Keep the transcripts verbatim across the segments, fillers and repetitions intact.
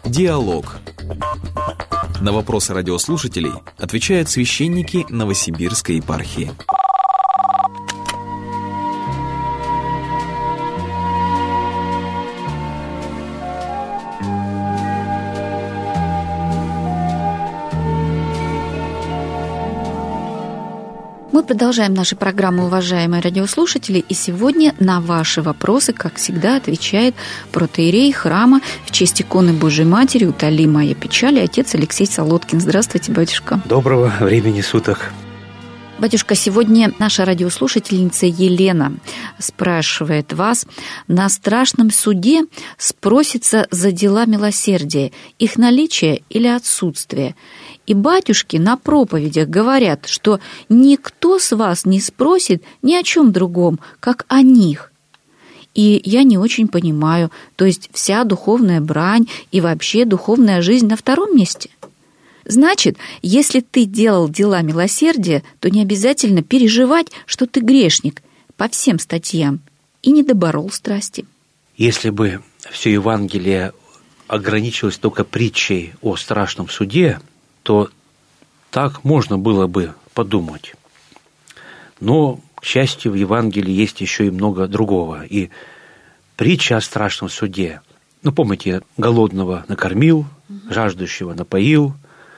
Диалог. На вопросы радиослушателей отвечают священники Новосибирской епархии. Мы продолжаем нашу программу, уважаемые радиослушатели, и сегодня на ваши вопросы, как всегда, отвечает протоиерей храма в честь иконы Божией Матери «Утоли моя печаль» отец Алексей Солодкин. Здравствуйте, батюшка. Доброго времени суток. Батюшка, сегодня наша радиослушательница Елена спрашивает вас: на страшном суде спросится за дела милосердия, их наличие или отсутствие. И батюшки на проповедях говорят, что никто с вас не спросит ни о чем другом, как о них. И я не очень понимаю, то есть вся духовная брань и вообще духовная жизнь на втором месте? Значит, если ты делал дела милосердия, то не обязательно переживать, что ты грешник по всем статьям и не доборол страсти. Если бы все Евангелие ограничилось только притчей о страшном суде, то так можно было бы подумать. Но, к счастью, в Евангелии есть еще и много другого. И притча о страшном суде. Ну, помните, голодного накормил, жаждущего напоил,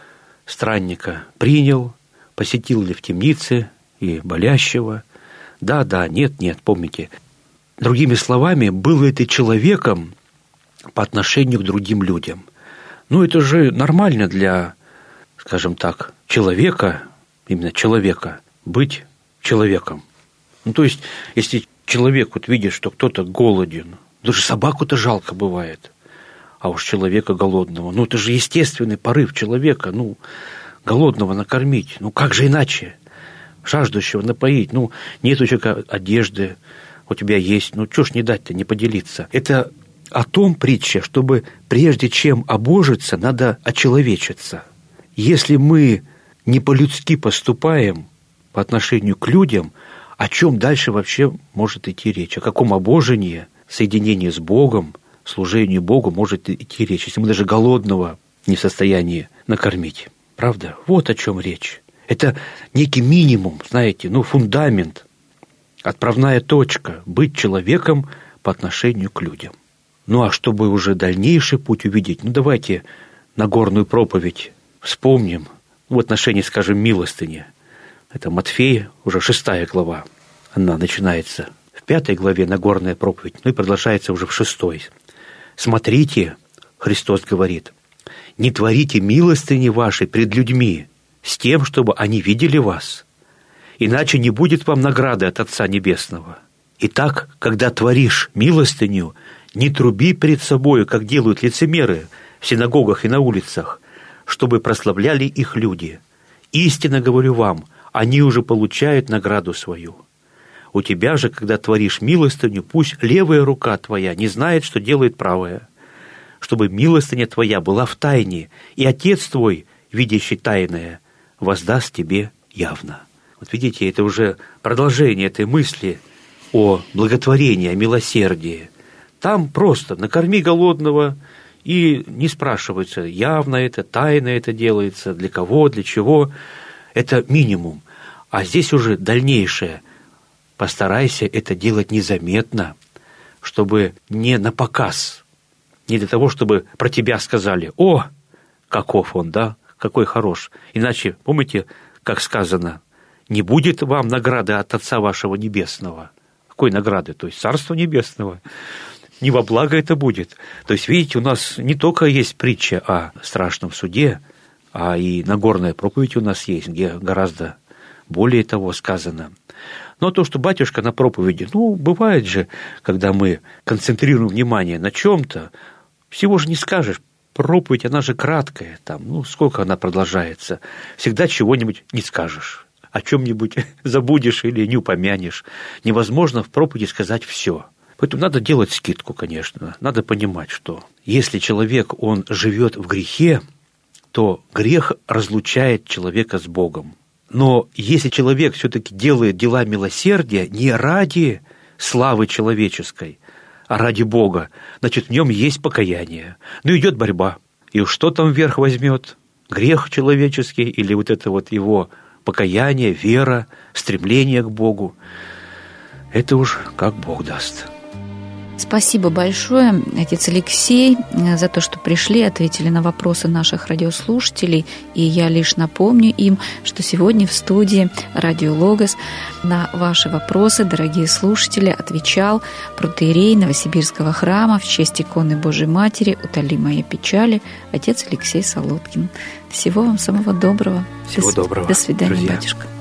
странника принял, посетил ли в темнице и болящего. Да, да, нет, нет, помните. Другими словами, был ли ты человеком по отношению к другим людям? Ну, это же нормально для, скажем так, человека, именно человека, быть человеком. Ну, то есть, если человек вот видит, что кто-то голоден, даже собаку-то жалко бывает, а уж человека голодного, ну, это же естественный порыв человека, ну, голодного накормить, ну, как же иначе? Жаждущего напоить, ну, нет у человека одежды, у тебя есть, ну, чё ж не дать-то, не поделиться? Это о том притча, чтобы прежде чем обожиться, надо очеловечиться. Если мы не по-людски поступаем по отношению к людям, о чем дальше вообще может идти речь? О каком обожении, соединении с Богом, служении Богу может идти речь, если мы даже голодного не в состоянии накормить? Правда? Вот о чем речь. Это некий минимум, знаете, ну, фундамент, отправная точка – быть человеком по отношению к людям. Ну, а чтобы уже дальнейший путь увидеть, ну, давайте Нагорную проповедь вспомним в отношении, скажем, милостыни. Это Матфея, уже шестая глава. Она начинается в пятой главе, Нагорная проповедь, ну и продолжается уже в шестой. «Смотрите, — Христос говорит, — не творите милостыни вашей пред людьми с тем, чтобы они видели вас, иначе не будет вам награды от Отца Небесного. Итак, когда творишь милостыню, не труби перед собою, как делают лицемеры в синагогах и на улицах, чтобы прославляли их люди. Истинно говорю вам, они уже получают награду свою. У тебя же, когда творишь милостыню, пусть левая рука твоя не знает, что делает правая, чтобы милостыня твоя была в тайне, и Отец твой, видящий тайное, воздаст тебе явно». Вот видите, это уже продолжение этой мысли о благотворении, о милосердии. Там просто накорми голодного, и не спрашивается, явно это, тайно это делается, для кого, для чего. Это минимум. А здесь уже дальнейшее. Постарайся это делать незаметно, чтобы не напоказ, не для того, чтобы про тебя сказали: «О, каков он, да, какой хорош». Иначе, помните, как сказано, не будет вам награды от Отца вашего Небесного. Какой награды? То есть Царства Небесного. Не во благо это будет. То есть, видите, у нас не только есть притча о страшном суде, а и Нагорная проповедь у нас есть, где гораздо более того сказано. Но то, что батюшка на проповеди, ну, бывает же, когда мы концентрируем внимание на чем-то, всего же не скажешь. Проповедь, она же краткая, там, ну, сколько она продолжается. Всегда чего-нибудь не скажешь, о чем-нибудь забудешь или не упомянешь. Невозможно в проповеди сказать все. Поэтому надо делать скидку, конечно. Надо понимать, что если человек, он живет в грехе, то грех разлучает человека с Богом. Но если человек все-таки делает дела милосердия не ради славы человеческой, а ради Бога, значит, в нем есть покаяние. Ну, идет борьба. И что там вверх возьмет? Грех человеческий или вот это вот его покаяние, вера, стремление к Богу? Это уж как Бог даст. Спасибо большое, отец Алексей, за то, что пришли, ответили на вопросы наших радиослушателей. И я лишь напомню им, что сегодня в студии «Радио Логос» на ваши вопросы, дорогие слушатели, отвечал протоиерей Новосибирского храма в честь иконы Божией Матери «Утоли мои печали» отец Алексей Солодкин. Всего вам самого доброго. Всего до, доброго. До свидания, друзья. батюшка.